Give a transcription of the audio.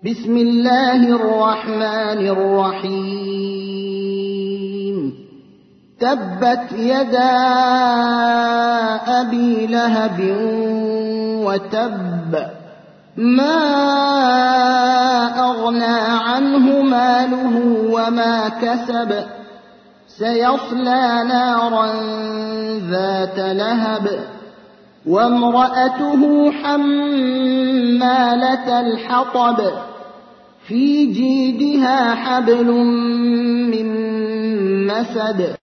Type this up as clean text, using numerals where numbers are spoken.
بسم الله الرحمن الرحيم تبت يدا أبي لهب وتب ما أغنى عنه ماله وما كسب سيصلى نارا ذات لهب وامرأته حمالة الحطب في جيدها حبل من مسد